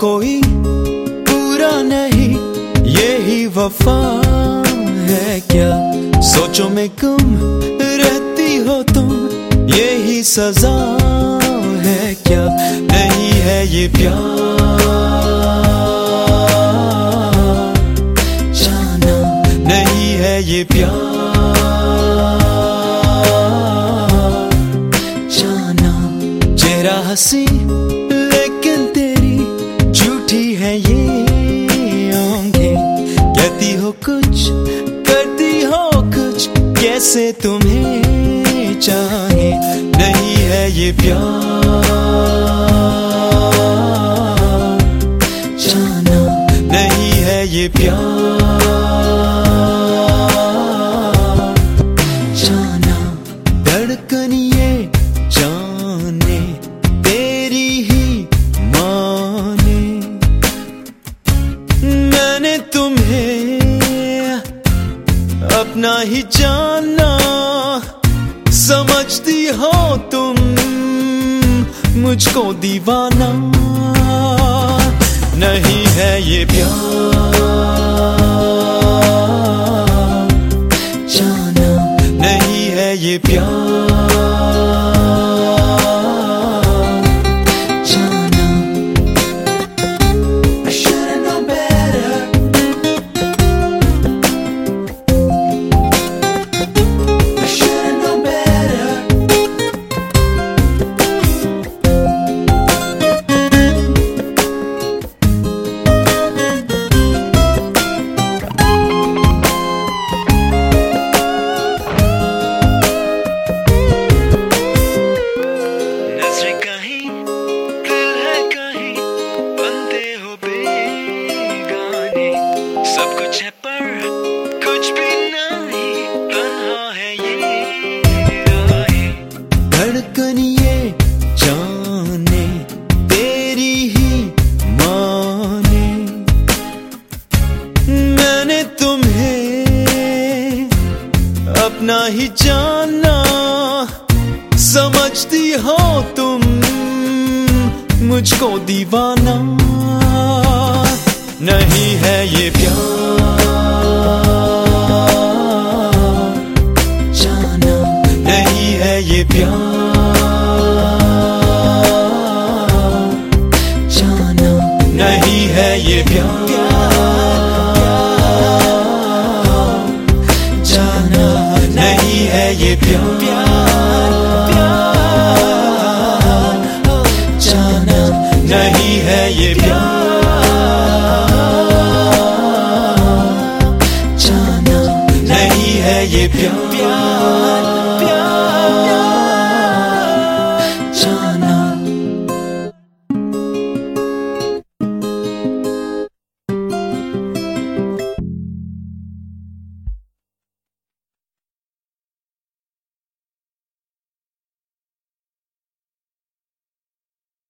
कोई पूरा नहीं, यही वफा है क्या? सोचो में गुम रहती हो तुम, यही सजा है क्या? नहीं है ये प्यार जाना, नहीं है ये प्यार जाना। चेहरा हंसी लेकिन तेरी झूठी है ये आंखें, कहती हो कुछ करती हो कुछ, कैसे तुम्हें चाहे? नहीं है ये प्यार जाना, नहीं है ये प्यार जाना। धड़कन ये जाने तेरी ही माने, मैंने तुम्हें अपना ही जाना। समझती हो तुम मुझको दीवाना, नहीं है ये प्यार जाना, नहीं है ये प्यार जाना। I should've known better, I should've known better. सब कुछ है पर कुछ भी नहीं, तन्हा है ये राहें। धड़कन ये जाने तेरी ही माने, मैंने तुम्हें अपना ही जाना। समझती हो तुम मुझको दीवाना, नहीं है ये प्यार जाना, नहीं है ये प्यार जाना, नहीं है ये प्यार जाना, नहीं है ये प्यार जाना, नहीं है ये प्यार जाना, नहीं है ये प्यार।